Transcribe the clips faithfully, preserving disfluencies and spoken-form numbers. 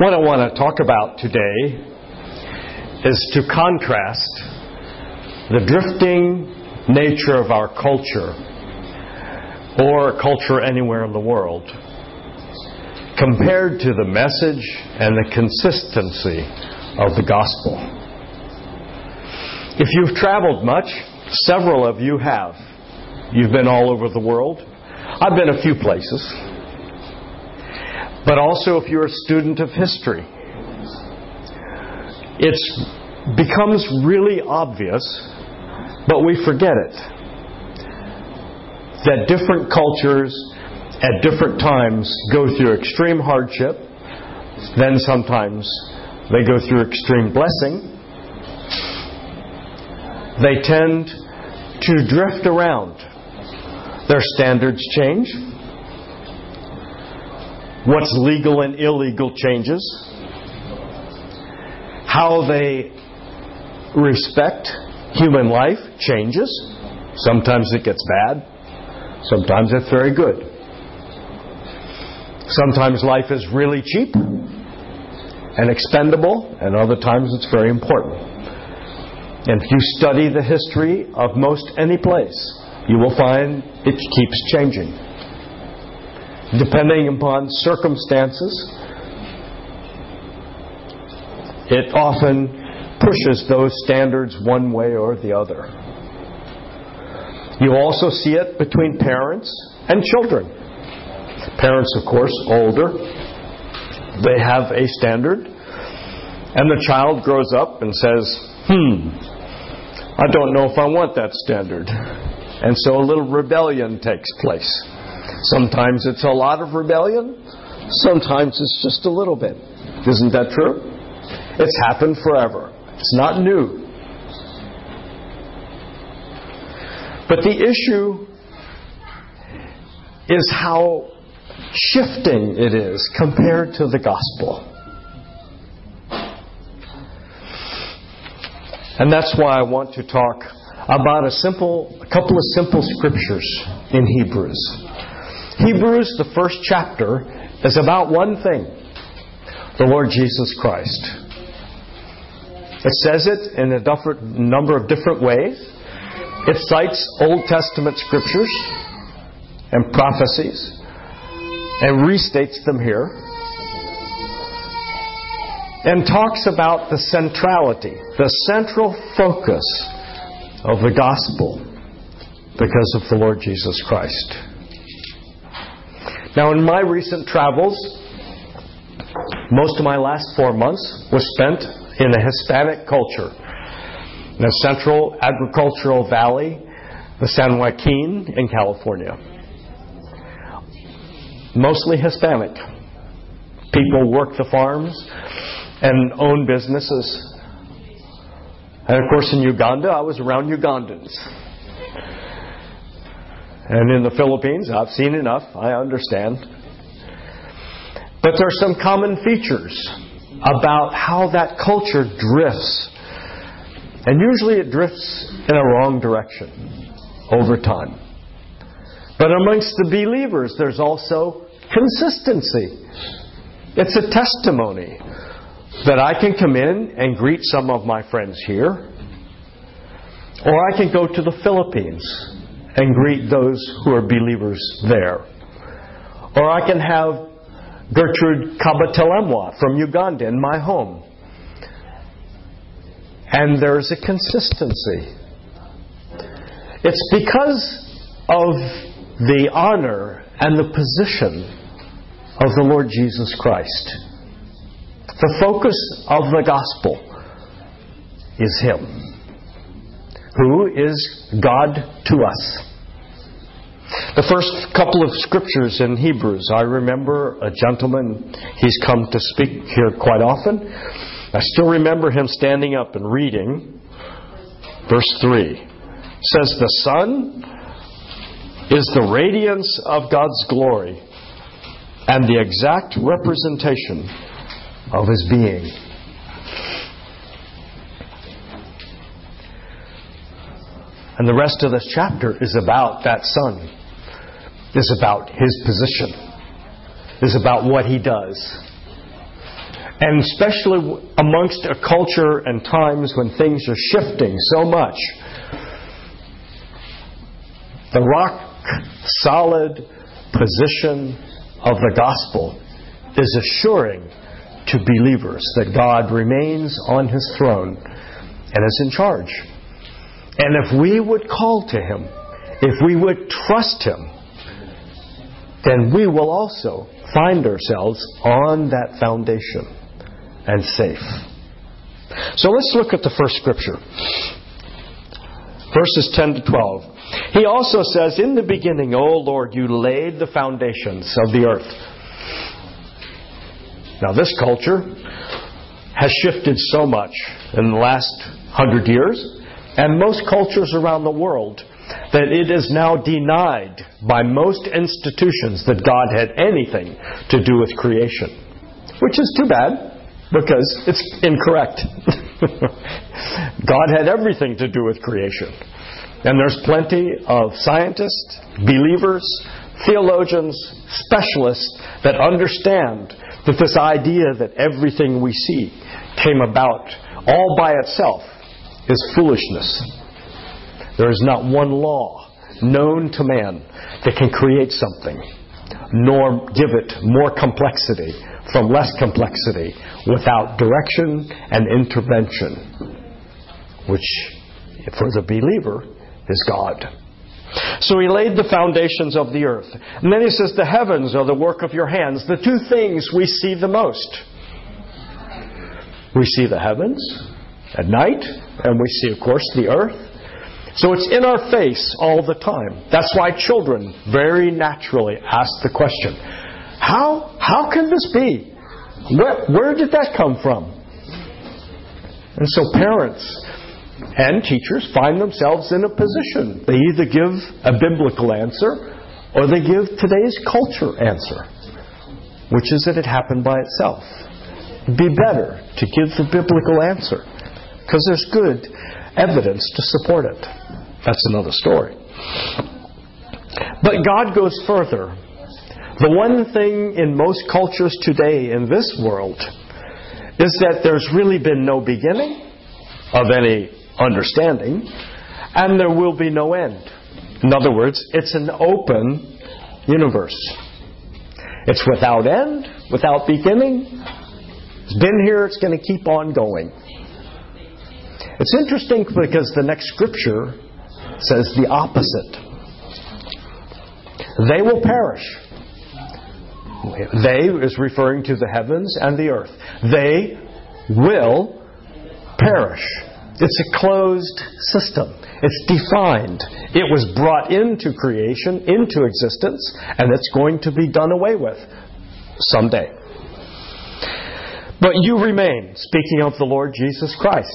What I want to talk about today is to contrast the drifting nature of our culture, or culture anywhere in the world, compared to the message and the consistency of the gospel. If you've traveled much, several of you have. You've been all over the world. I've been a few places. But also if you're a student of history, it becomes really obvious, but we forget it, that different cultures at different times go through extreme hardship, then sometimes they go through extreme blessing. They tend to drift around. Their standards change. What's legal and illegal changes. How they respect human life changes. Sometimes it gets bad. Sometimes it's very good. Sometimes life is really cheap and expendable, and other times it's very important. And if you study the history of most any place, you will find it keeps changing. Depending upon circumstances, it often pushes those standards one way or the other. You also see it between parents and children. Parents, of course, older. They have a standard. And the child grows up and says, hmm, I don't know if I want that standard. And so a little rebellion takes place. Sometimes it's a lot of rebellion. Sometimes it's just a little bit. Isn't that true? It's happened forever. It's not new. But the issue is how shifting it is compared to the gospel. And that's why I want to talk about a simple, a couple of simple scriptures in Hebrews. Hebrews, the first chapter, is about one thing: the Lord Jesus Christ. It says it in a different, number of different ways. It cites Old Testament scriptures and prophecies and restates them here, and talks about the centrality, the central focus of the gospel because of the Lord Jesus Christ. Now, in my recent travels, most of my last four months was spent in a Hispanic culture, in a central agricultural valley, the San Joaquin in California. Mostly Hispanic. People work the farms and own businesses. And of course in Uganda, I was around Ugandans. And in the Philippines, I've seen enough, I understand. But there are some common features about how that culture drifts. And usually it drifts in a wrong direction over time. But amongst the believers, there's also consistency. It's a testimony that I can come in and greet some of my friends here, or I can go to the Philippines and greet those who are believers there. Or I can have Gertrude Kabatelemwa from Uganda in my home. And there's a consistency. It's because of the honor and the position of the Lord Jesus Christ. The focus of the gospel is Him, who is God to us. The first couple of scriptures in Hebrews, I remember a gentleman, he's come to speak here quite often. I still remember him standing up and reading verse three. It says, the Son is the radiance of God's glory and the exact representation of His being. And the rest of this chapter is about that Son. Is about His position. Is about what He does. And especially amongst a culture and times when things are shifting so much, the rock-solid position of the gospel is assuring to believers that God remains on His throne and is in charge. And if we would call to Him, if we would trust Him, then we will also find ourselves on that foundation and safe. So let's look at the first scripture. Verses ten to twelve. He also says, "In the beginning, O Lord, you laid the foundations of the earth." Now this culture has shifted so much in the last hundred years, and most cultures around the world, that it is now denied by most institutions that God had anything to do with creation. Which is too bad, because it's incorrect. God had everything to do with creation. And there's plenty of scientists, believers, theologians, specialists that understand that this idea that everything we see came about all by itself is foolishness. There is not one law known to man that can create something, nor give it more complexity from less complexity without direction and intervention, which, for the believer, is God. So He laid the foundations of the earth. And then He says, the heavens are the work of your hands. The two things we see the most. We see the heavens at night, and we see, of course, the earth. So it's in our face all the time. That's why children very naturally ask the question, How how can this be? Where, where did that come from? And so parents and teachers find themselves in a position. They either give a biblical answer or they give today's culture answer, which is that it happened by itself. It'd be better to give the biblical answer because there's good evidence to support it. That's another story. But God goes further. The one thing in most cultures today in this world is that there's really been no beginning of any understanding, and there will be no end. In other words, it's an open universe. It's without end, without beginning. It's been here, it's going to keep on going. It's interesting because the next scripture says the opposite. They will perish. They is referring to the heavens and the earth. They will perish. It's a closed system. It's defined. It was brought into creation, into existence, and it's going to be done away with someday. But you remain, speaking of the Lord Jesus Christ.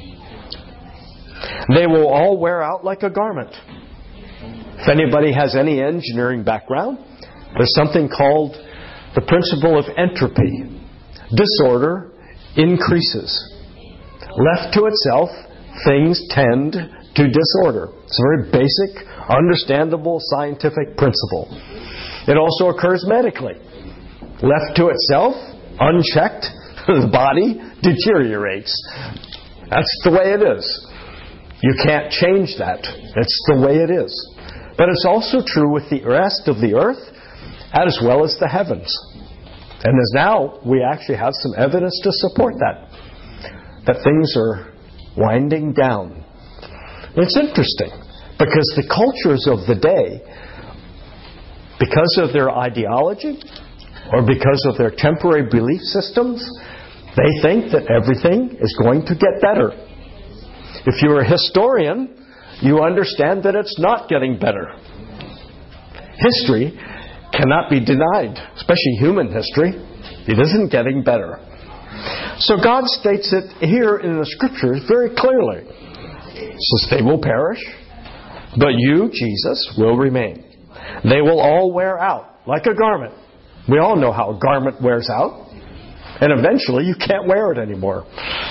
They will all wear out like a garment. If anybody has any engineering background, there's something called the principle of entropy. Disorder increases. Left to itself, things tend to disorder. It's a very basic, understandable scientific principle. It also occurs medically. Left to itself, unchecked, the body deteriorates. That's the way it is. You can't change that. It's the way it is. But it's also true with the rest of the earth as well as the heavens. And as now, we actually have some evidence to support that. That things are winding down. It's interesting because the cultures of the day, because of their ideology or because of their temporary belief systems, they think that everything is going to get better. If you're a historian, you understand that it's not getting better. History cannot be denied, especially human history. It isn't getting better. So God states it here in the Scriptures very clearly. He says they will perish, but you, Jesus, will remain. They will all wear out like a garment. We all know how a garment wears out. And eventually you can't wear it anymore.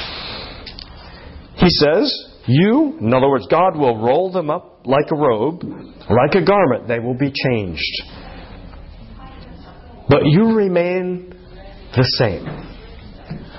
He says, you, in other words, God will roll them up like a robe, like a garment. They will be changed. But you remain the same.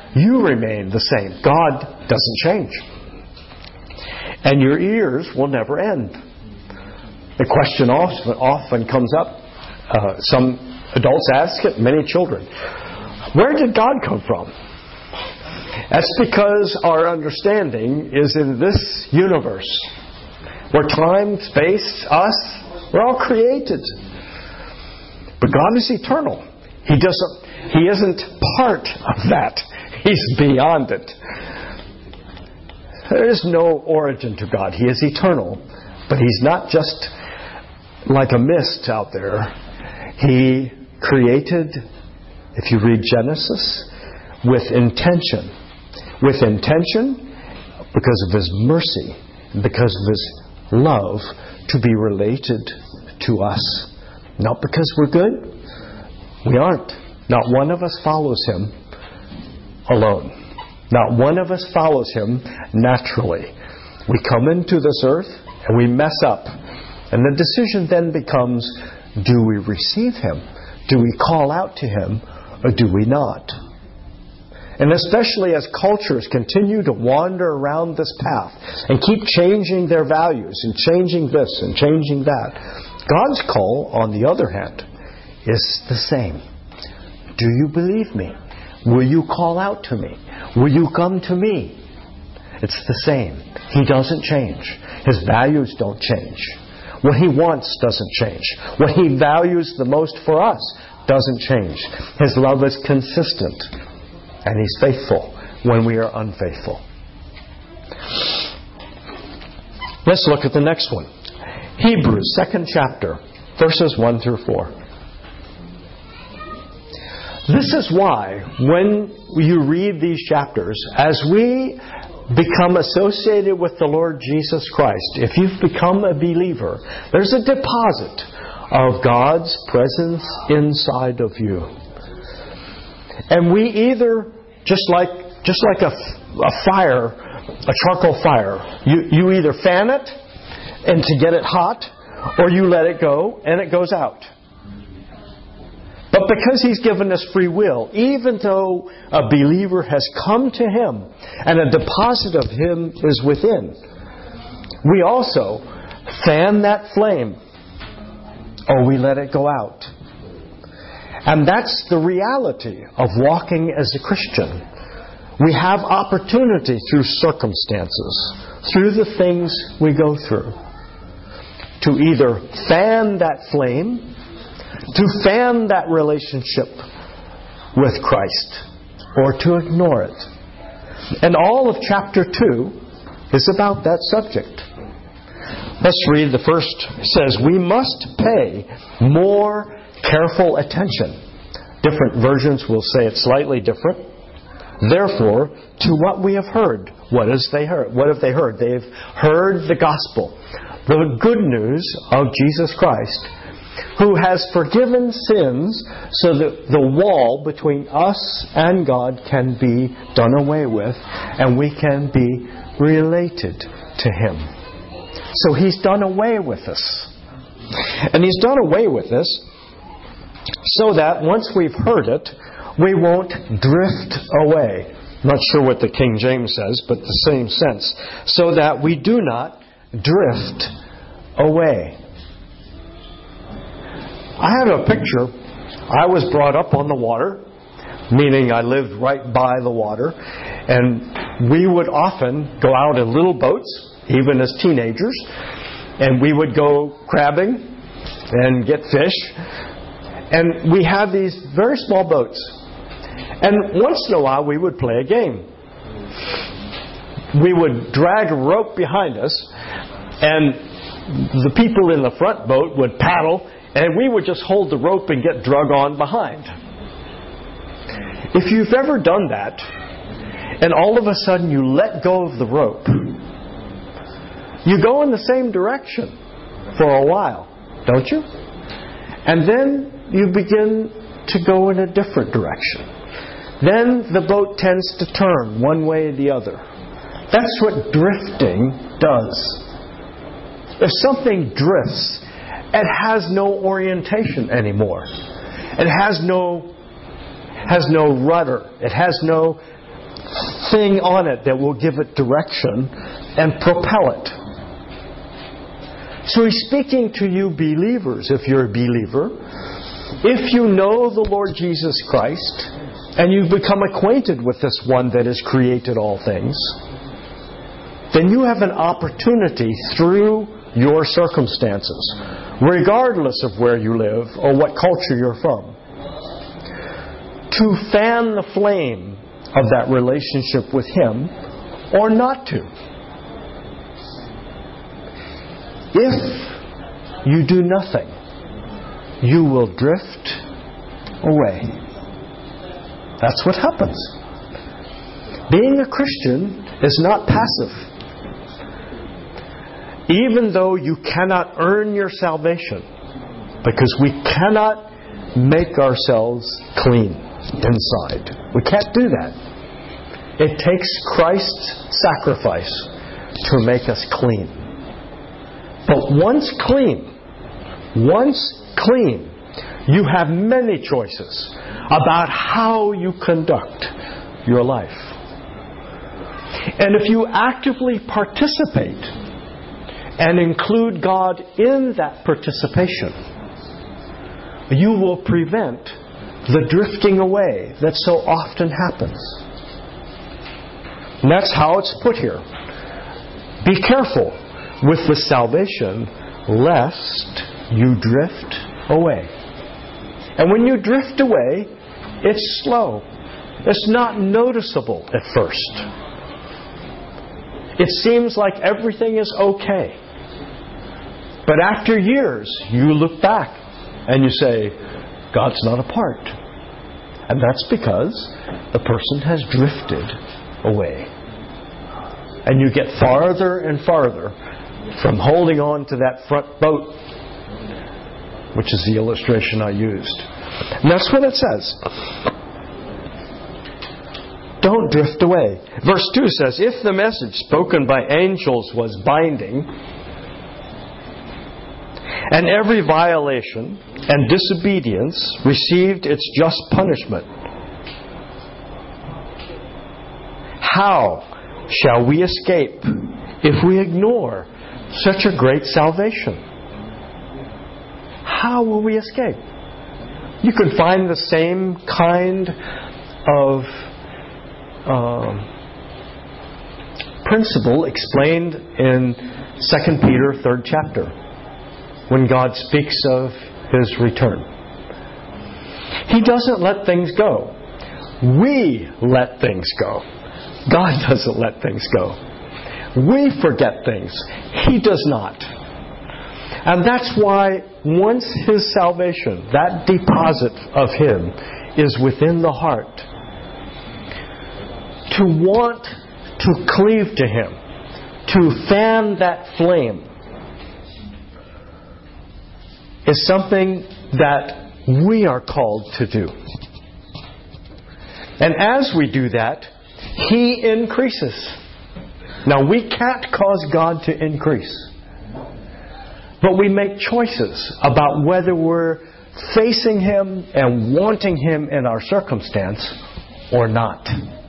You remain the same. God doesn't change. And your ears will never end. The question often, often comes up. Uh, some adults ask it, many children. Where did God come from? That's because our understanding is in this universe, where time, space, us, we're all created. But God is eternal. He doesn't. He isn't part of that. He's beyond it. There is no origin to God. He is eternal. But He's not just like a mist out there. He created, if you read Genesis, with intention. With intention because of His mercy, because of His love, to be related to us. Not because we're good. We aren't. Not one of us follows Him alone. Not one of us follows Him naturally. We come into this earth and we mess up. And the decision then becomes, do we receive Him? Do we call out to Him? Or do we not? And especially as cultures continue to wander around this path and keep changing their values and changing this and changing that, God's call, on the other hand, is the same. Do you believe me? Will you call out to me? Will you come to me? It's the same. He doesn't change. His values don't change. What He wants doesn't change. What He values the most for us doesn't change. His love is consistent. And He's faithful when we are unfaithful. Let's look at the next one. Hebrews, second chapter, verses one through four. This is why, when you read these chapters, as we become associated with the Lord Jesus Christ, if you've become a believer, there's a deposit of God's presence inside of you. And we either, just like just like a, a fire, a charcoal fire, you, you either fan it and to get it hot, or you let it go and it goes out. But because He's given us free will, even though a believer has come to Him and a deposit of Him is within, we also fan that flame or we let it go out. And that's the reality of walking as a Christian. We have opportunity through circumstances, through the things we go through, to either fan that flame, to fan that relationship with Christ, or to ignore it. And all of chapter two is about that subject. Let's read the first. It says, we must pay more careful attention. Different versions will say it slightly different. Therefore, to what we have heard. What has they heard? What have they heard? They've heard the gospel, the good news of Jesus Christ, who has forgiven sins so that the wall between us and God can be done away with and we can be related to Him. So He's done away with us. And He's done away with us so that once we've heard it, we won't drift away. I'm not sure what the King James says, but the same sense. So that we do not drift away. I have a picture. I was brought up on the water, meaning I lived right by the water. And we would often go out in little boats, even as teenagers. And we would go crabbing and get fish. And we had these very small boats. And once in a while we would play a game. We would drag a rope behind us, and the people in the front boat would paddle, and we would just hold the rope and get drug on behind. If you've ever done that, and all of a sudden you let go of the rope, you go in the same direction for a while, don't you? And then you begin to go in a different direction. Then the boat tends to turn one way or the other. That's what drifting does. If something drifts, it has no orientation anymore. It has no has no rudder. It has no thing on it that will give it direction and propel it. So He's speaking to you believers, if you're a believer. If you know the Lord Jesus Christ, and you've become acquainted with this one that has created all things, then you have an opportunity through your circumstances, regardless of where you live or what culture you're from, to fan the flame of that relationship with Him or not to. If you do nothing, you will drift away. That's what happens. Being a Christian is not passive. Even though you cannot earn your salvation, because we cannot make ourselves clean inside. We can't do that. It takes Christ's sacrifice to make us clean. But once clean, once clean, you have many choices about how you conduct your life. And if you actively participate and include God in that participation, you will prevent the drifting away that so often happens. And that's how it's put here. Be careful with the salvation, lest you drift away. And when you drift away, it's slow. It's not noticeable at first. It seems like everything is okay. But after years, you look back and you say, God's not a part. And that's because the person has drifted away. And you get farther and farther from holding on to that front boat, which is the illustration I used. And that's what it says. Don't drift away. Verse two says, if the message spoken by angels was binding, and every violation and disobedience received its just punishment, how shall we escape if we ignore such a great salvation? How will we escape? You can find the same kind of um, principle explained in Second Peter, third chapter, when God speaks of His return. He doesn't let things go. We let things go. God doesn't let things go. We forget things. He does not. And that's why once His salvation, that deposit of Him, is within the heart, to want to cleave to Him, to fan that flame, is something that we are called to do. And as we do that, He increases. Now, we can't cause God to increase. But we make choices about whether we're facing Him and wanting Him in our circumstance or not.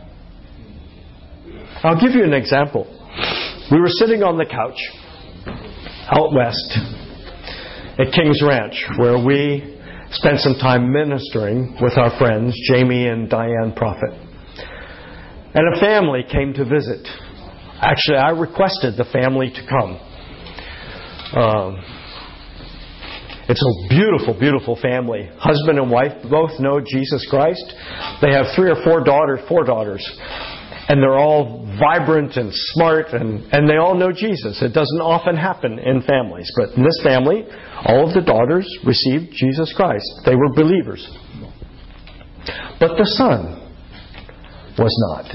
I'll give you an example. We were sitting on the couch out west at King's Ranch, where we spent some time ministering with our friends, Jamie and Diane Prophet. And a family came to visit. Actually, I requested the family to come. Um, it's a beautiful, beautiful family. Husband and wife both know Jesus Christ. They have three or four daughters, four daughters. And they're all vibrant and smart, and, and they all know Jesus. It doesn't often happen in families. But in this family, all of the daughters received Jesus Christ. They were believers. But the son was not.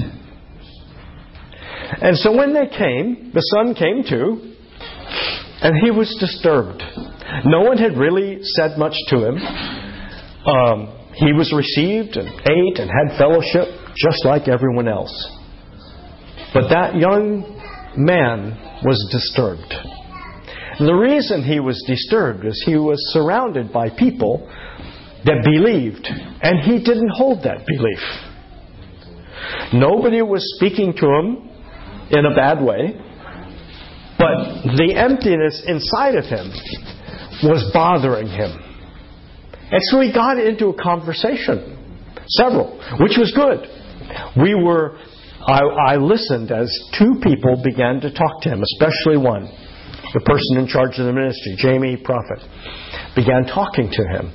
And so when they came, the son came too, and he was disturbed. No one had really said much to him. Um, he was received and ate and had fellowship just like everyone else. But that young man was disturbed. And the reason he was disturbed is he was surrounded by people that believed, and he didn't hold that belief. Nobody was speaking to him in a bad way. But the emptiness inside of him was bothering him. And so he got into a conversation. Several. Which was good. We were... I, I listened as two people began to talk to him, especially one. The person in charge of the ministry, Jamie Prophet, began talking to him.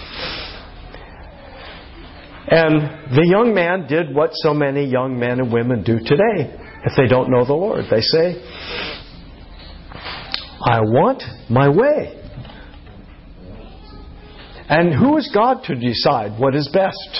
And the young man did what so many young men and women do today if they don't know the Lord. They say, I want my way. And who is God to decide what is best?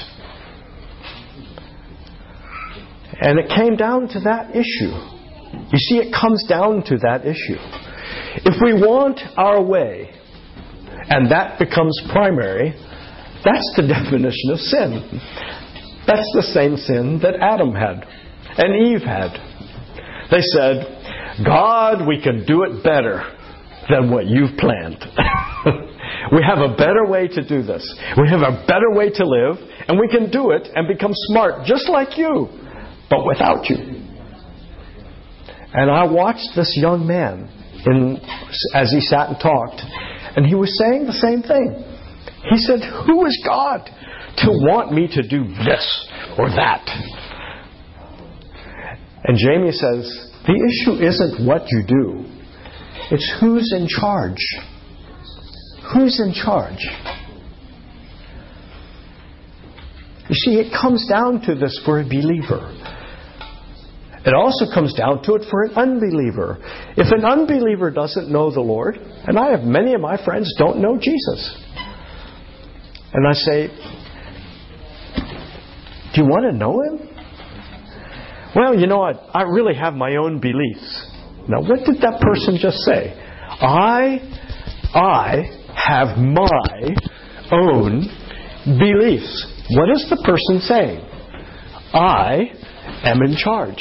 And it came down to that issue. You see, it comes down to that issue. If we want our way, and that becomes primary, that's the definition of sin. That's the same sin that Adam had and Eve had. They said, God, we can do it better than what you've planned. We have a better way to do this. We have a better way to live, and we can do it and become smart just like you, but without you. And I watched this young man in, as he sat and talked, and he was saying the same thing. He said, who is God to want me to do this or that? And Jamie says, the issue isn't what you do. It's who's in charge. Who's in charge? You see, it comes down to this for a believer. It also comes down to it for an unbeliever. If an unbeliever doesn't know the Lord, and I have many of my friends don't know Jesus, and I say, do you want to know Him? Well, you know, I, I really have my own beliefs. Now, what did that person just say? I, I have my own beliefs. What is the person saying? I am in charge.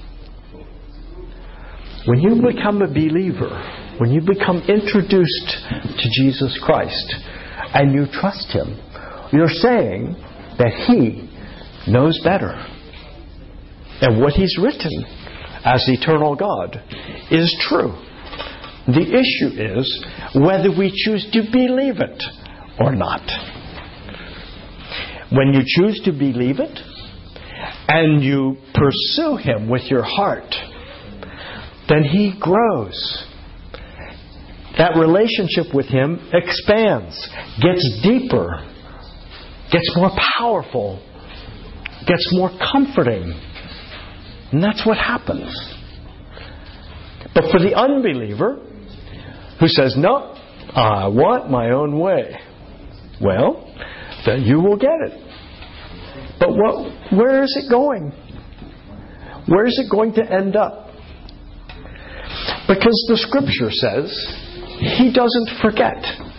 When you become a believer, when you become introduced to Jesus Christ, and you trust Him, you're saying that He knows better. And what He's written as eternal God is true. The issue is whether we choose to believe it or not. When you choose to believe it and you pursue Him with your heart, then He grows. That relationship with Him expands, gets deeper, gets more powerful, gets more comforting. And that's what happens. But for the unbeliever who says, no, I want my own way, well, then you will get it. But what, where is it going? Where is it going to end up? Because the Scripture says He doesn't forget.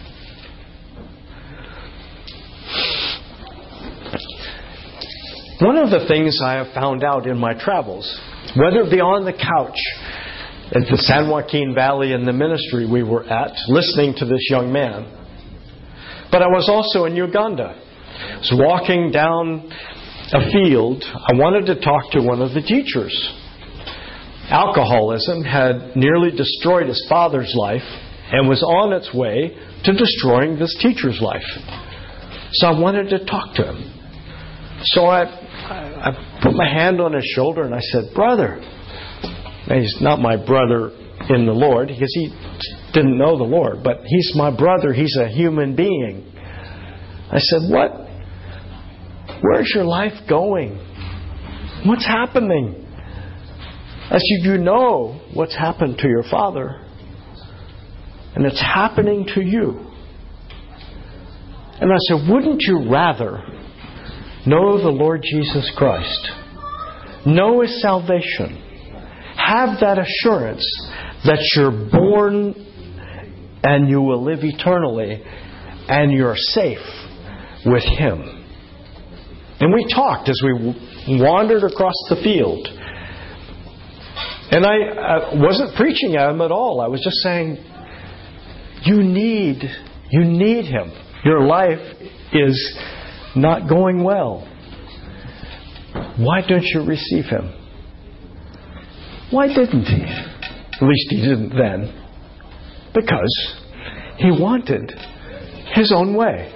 One of the things I have found out in my travels, whether it be on the couch at the San Joaquin Valley in the ministry we were at, listening to this young man, but I was also in Uganda. I was walking down a field. I wanted to talk to one of the teachers. Alcoholism had nearly destroyed his father's life and was on its way to destroying this teacher's life. So I wanted to talk to him. So I, I, I put my hand on his shoulder and I said, brother. Now, he's not my brother in the Lord because he didn't know the Lord, but he's my brother. He's a human being. I said, what? Where's your life going? What's happening? I said, you know what's happened to your father. And it's happening to you. And I said, wouldn't you rather know the Lord Jesus Christ? Know His salvation. Have that assurance that you're born and you will live eternally and you're safe with Him. And we talked as we wandered across the field. And I, I wasn't preaching at him at all. I was just saying, you need, you need Him. Your life is not going well. why don't you receive him? Why didn't he? At least he didn't then. Because he wanted his own way.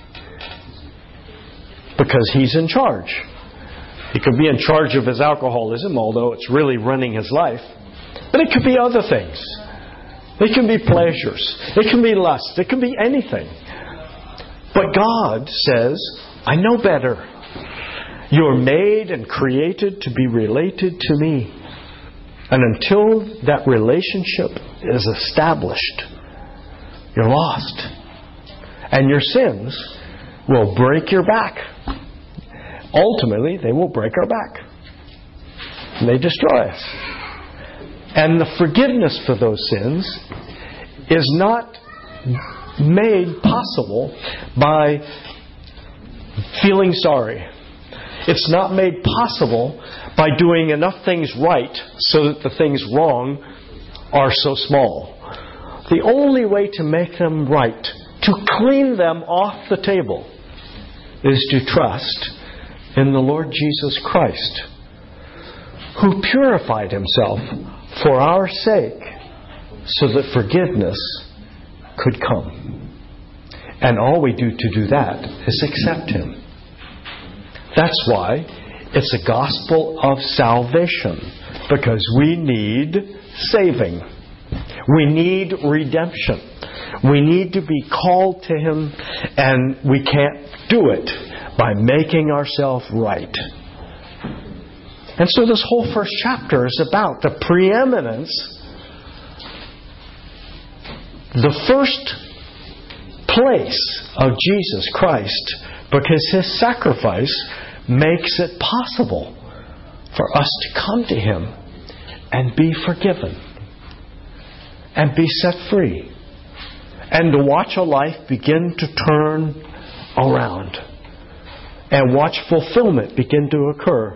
Because he's in charge. He could be in charge of his alcoholism, although it's really running his life. But it could be other things. It can be pleasures. It can be lust. It can be anything. But God says, I know better. You're made and created to be related to me. And until that relationship is established, you're lost. And your sins will break your back. Ultimately, they will break our back. And they destroy us. And the forgiveness for those sins is not made possible by feeling sorry. It's not made possible by doing enough things right so that the things wrong are so small. The only way to make them right, to clean them off the table, is to trust in the Lord Jesus Christ, who purified himself for our sake so that forgiveness could come. And all we do to do that is accept him. That's why it's a gospel of salvation, because we need saving. We need redemption. We need to be called to him, and we can't do it by making ourselves right. And so this whole first chapter is about the preeminence, the first place of Jesus Christ, because his sacrifice makes it possible for us to come to him and be forgiven and be set free and to watch a life begin to turn around and watch fulfillment begin to occur.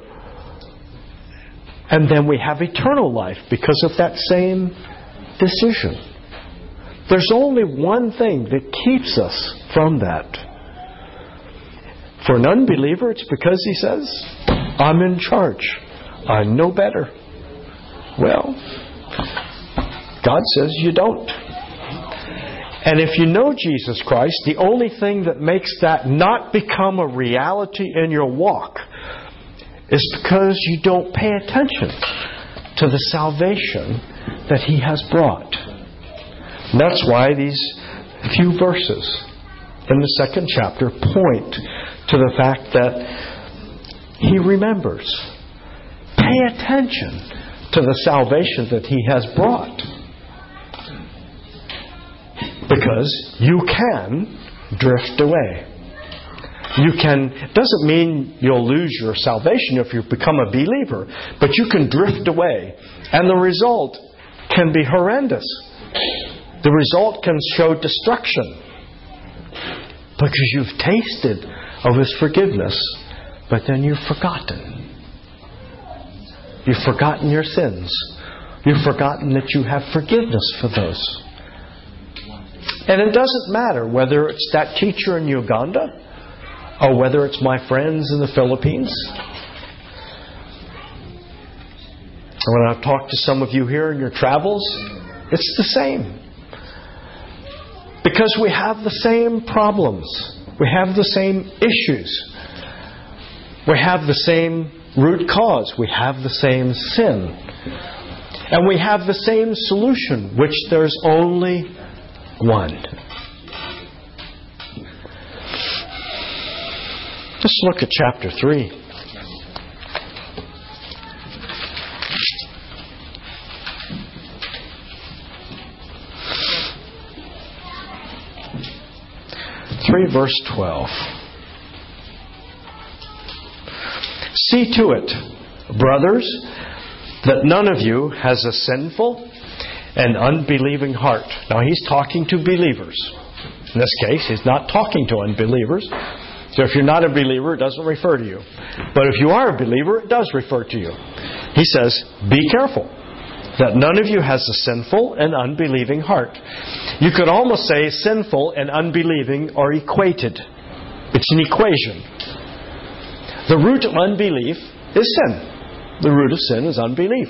And then we have eternal life because of that same decision. There's only one thing that keeps us from that. For an unbeliever, it's because he says, I'm in charge. I know better. Well, God says you don't. And if you know Jesus Christ, the only thing that makes that not become a reality in your walk is because you don't pay attention to the salvation that he has brought. And that's why these few verses in the second chapter point to the fact that he remembers. Pay attention to the salvation that he has brought. Because you can drift away. You can, doesn't mean you'll lose your salvation if you become a believer, but you can drift away. And the result can be horrendous. The result can show destruction. Because you've tasted of his forgiveness, but then you've forgotten. You've forgotten your sins. You've forgotten that you have forgiveness for those. And it doesn't matter whether it's that teacher in Uganda or whether it's my friends in the Philippines. When I've talked to some of you here in your travels, it's the same. Because we have the same problems. We have the same issues. We have the same root cause. We have the same sin. And we have the same solution, which there's only one. Let's look at chapter three. three verse twelve. See to it, brothers, that none of you has a sinful and unbelieving heart. Now he's talking to believers. In this case, he's not talking to unbelievers. So if you're not a believer, it doesn't refer to you. But if you are a believer, it does refer to you. He says, be careful that none of you has a sinful and unbelieving heart. You could almost say sinful and unbelieving are equated. It's an equation. The root of unbelief is sin. The root of sin is unbelief.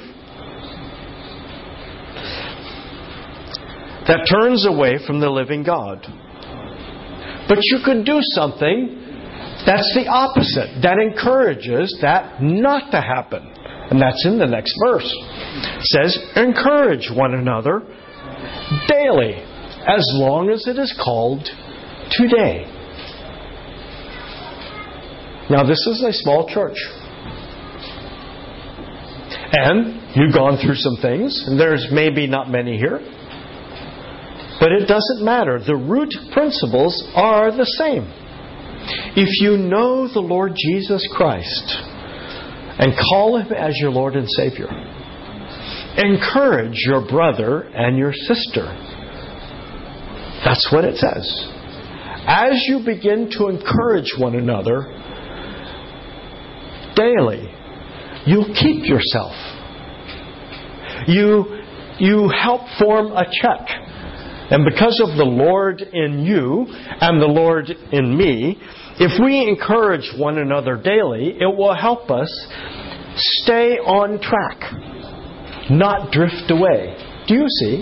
That turns away from the living God. But you can do something that's the opposite, that encourages that not to happen. And that's in the next verse. It says, encourage one another daily, as long as it is called today. Now, this is a small church. And you've gone through some things, and there's maybe not many here. But it doesn't matter. The root principles are the same. If you know the Lord Jesus Christ and call Him as your Lord and Savior, encourage your brother and your sister. That's what it says. As you begin to encourage one another daily, you'll keep yourself. You, you help form a check. And because of the Lord in you and the Lord in me, if we encourage one another daily, it will help us stay on track, not drift away. Do you see?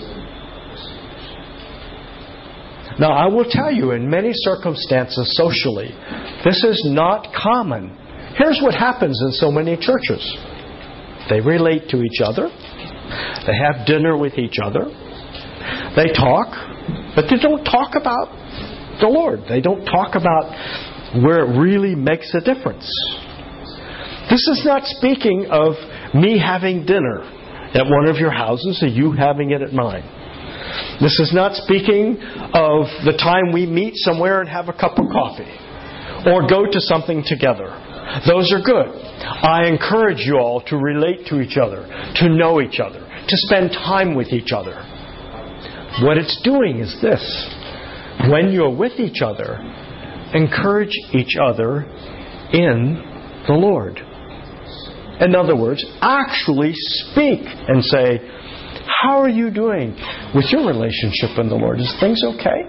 Now, I will tell you, in many circumstances socially, this is not common. Here's what happens in so many churches. They relate to each other. They have dinner with each other. They talk, but they don't talk about the Lord. They don't talk about where it really makes a difference. This is not speaking of me having dinner at one of your houses and you having it at mine. This is not speaking of the time we meet somewhere and have a cup of coffee or go to something together. Those are good. I encourage you all to relate to each other, to know each other, to spend time with each other. What it's doing is this. When you're with each other, encourage each other in the Lord. In other words, actually speak and say, how are you doing with your relationship in the Lord? Is things okay?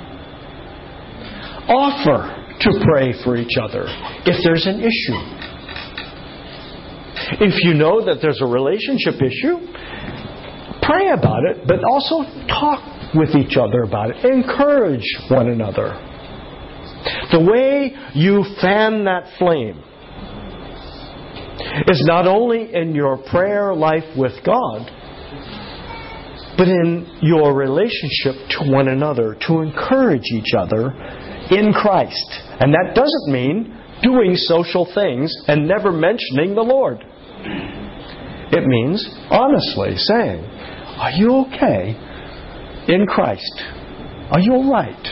Offer to pray for each other if there's an issue. If you know that there's a relationship issue, pray about it, but also talk with each other about it. Encourage one another. The way you fan that flame is not only in your prayer life with God, but in your relationship to one another, to encourage each other in Christ. And that doesn't mean doing social things and never mentioning the Lord. It means honestly saying, are you okay in Christ? Are you all right?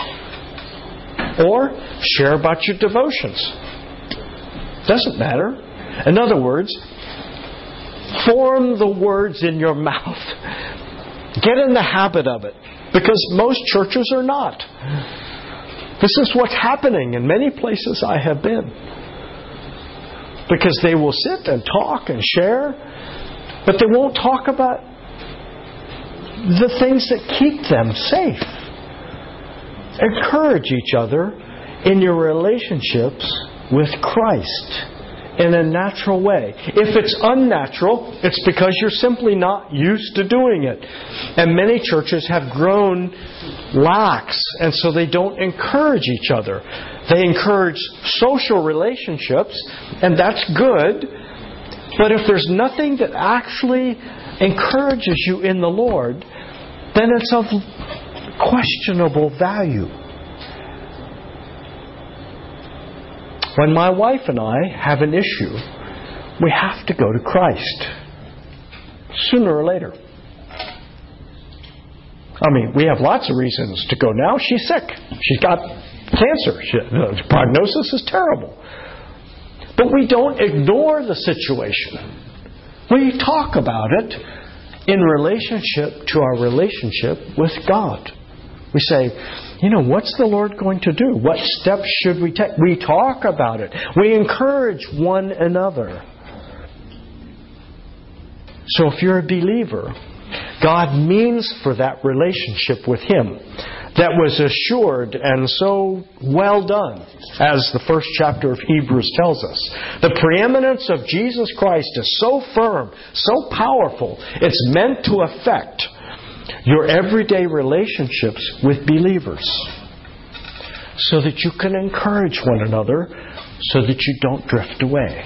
Or share about your devotions. Doesn't matter. In other words, form the words in your mouth. Get in the habit of it. Because most churches are not. This is what's happening in many places I have been. Because they will sit and talk and share, but they won't talk about the things that keep them safe. Encourage each other in your relationships with Christ in a natural way. If it's unnatural, it's because you're simply not used to doing it. And many churches have grown lax, and so they don't encourage each other. They encourage social relationships, and that's good. But if there's nothing that actually encourages you in the Lord, then it's of questionable value. When my wife and I have an issue, we have to go to Christ. Sooner or later. I mean, we have lots of reasons to go now. She's sick. She's got cancer. She, the prognosis is terrible. But we don't ignore the situation. We talk about it in relationship to our relationship with God. We say, you know, what's the Lord going to do? What steps should we take? We talk about it. We encourage one another. So if you're a believer, God means for that relationship with Him that was assured and so well done, as the first chapter of Hebrews tells us. The preeminence of Jesus Christ is so firm, so powerful, it's meant to affect your everyday relationships with believers, so that you can encourage one another, so that you don't drift away.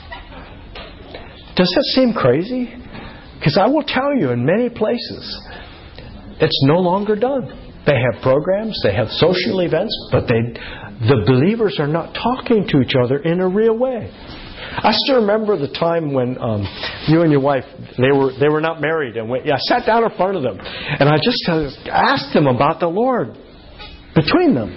Does that seem crazy? Because I will tell you, in many places, it's no longer done. They have programs, they have social events, but they, the believers are not talking to each other in a real way. I still remember the time when um, you and your wife, they were they were not married, and we, yeah, I sat down in front of them, and I just asked them about the Lord between them.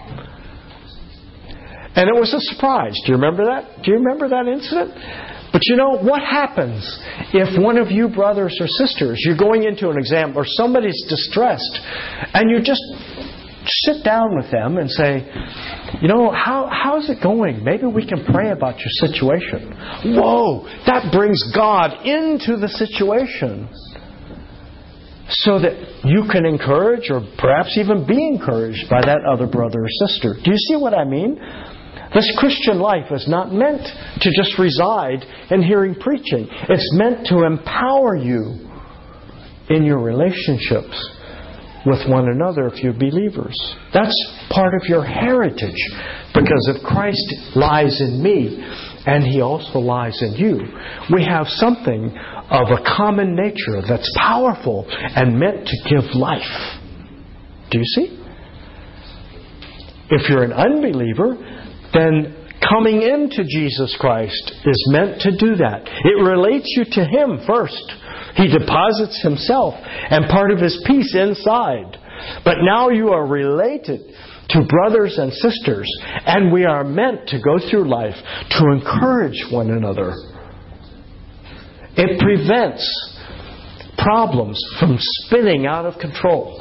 And it was a surprise. Do you remember that? Do you remember that incident? But you know, what happens if one of you brothers or sisters, you're going into an exam, or somebody's distressed, and you just sit down with them and say, you know, how how's it going? Maybe we can pray about your situation. Whoa! That brings God into the situation, so that you can encourage, or perhaps even be encouraged by that other brother or sister. Do you see what I mean? This Christian life is not meant to just reside in hearing preaching. It's meant to empower you in your relationships with one another if you're believers. That's part of your heritage, because if Christ lies in me and He also lies in you, we have something of a common nature that's powerful and meant to give life. Do you see? If you're an unbeliever, then coming into Jesus Christ is meant to do that. It relates you to Him first. He deposits Himself and part of His peace inside. But now you are related to brothers and sisters, and we are meant to go through life to encourage one another. It prevents problems from spinning out of control.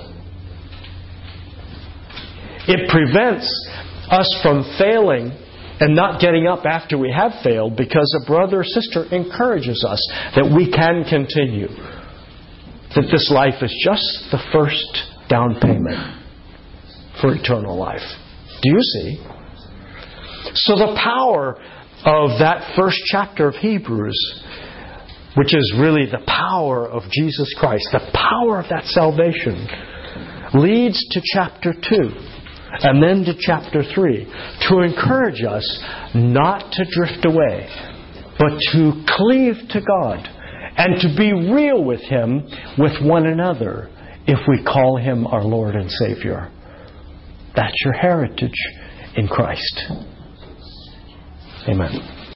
It prevents us from failing and not getting up after we have failed, because a brother or sister encourages us that we can continue. That this life is just the first down payment for eternal life. Do you see? So the power of that first chapter of Hebrews, which is really the power of Jesus Christ, the power of that salvation, leads to chapter two. And then to chapter three, to encourage us not to drift away, but to cleave to God and to be real with Him, with one another, if we call Him our Lord and Savior. That's your heritage in Christ. Amen.